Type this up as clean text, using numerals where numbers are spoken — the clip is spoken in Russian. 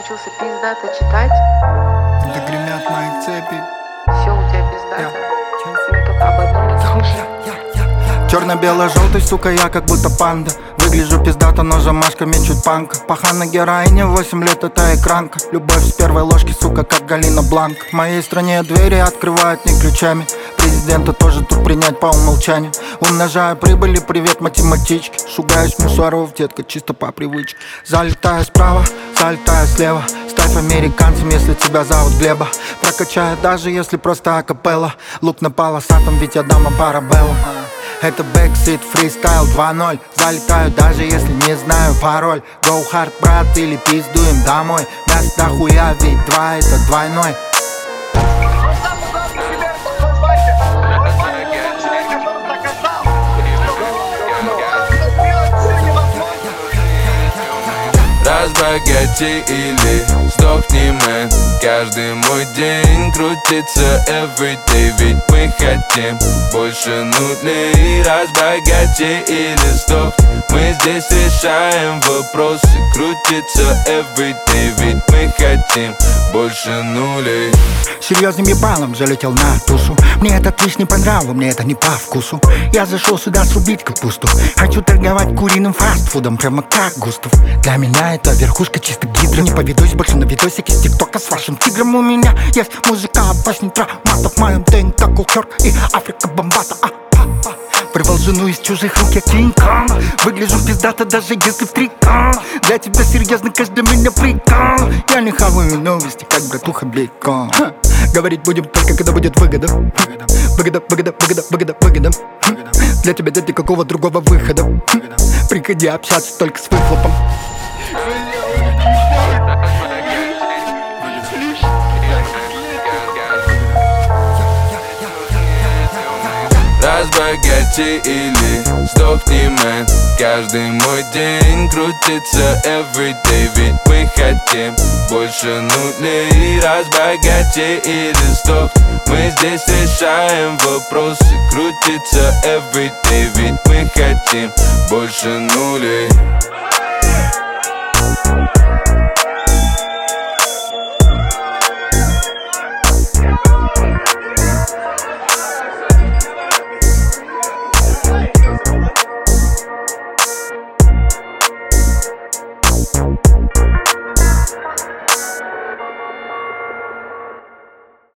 научился пиздато читать. Да гремят мои цепи. Все у тебя пиздато. Мы только об одном и том же. Черно-бело-желтый, сука, я как будто панда. Выгляжу пиздато, но замашками чуть панка. Пахана героиня, 8 лет это экранка. Любовь с первой ложки, сука, как Галина Бланк. В моей стране двери открывают не ключами. Президента тоже тут принять по умолчанию. Умножаю прибыли, привет математички. Шугаюсь мусоров, детка, чисто по привычке. Залетаю справа, залетаю слева. Ставь американцам, если тебя зовут Глеба. Прокачаю даже если просто акапелла. Лук на полосатом, ведь я дама парабелла. Это бэксит, фристайл 2.0. Залетаю даже если не знаю пароль. Go hard, брат, или пиздуем домой. Мясо дохуя, ведь 2 это двойной. Разбогати или сдохни, мэн. Каждый мой день крутится everyday, ведь мы хотим больше нулей. Разбогати или сдохни, мы здесь решаем вопросы. Крутится everyday, ведь мы хотим больше нулей. Серьезным ебалом залетел на тусу. Мне этот твич не понравился, мне это не по вкусу. Я зашел сюда срубить капусту. Хочу торговать куриным фастфудом, прямо как Густав. Для меня это верхушка чисто гидра. Не поведусь больше на видосики с тиктока с вашим тигром. У меня есть музыка от басни травматов. В моем ДНК кулчер и Африка бомбата. Вырвал жену из чужих рук, я Кинг-Конг. Выгляжу пиздато, даже если в трикон. Для тебя серьезно, каждый меня прикол. Я не хаваю новости, как братуха Бейкон. Говорить будем только, когда будет выгода. Выгода, выгода, выгода, выгода, выгода. Для тебя нет никакого другого выхода. Приходи общаться только с выхлопом. Разбогати или сдохни, мэн. Каждый мой день крутится everyday, ведь мы хотим больше нулей. Разбогати или сдохни, мы здесь решаем вопросы. Крутится everyday, ведь мы хотим больше нулей.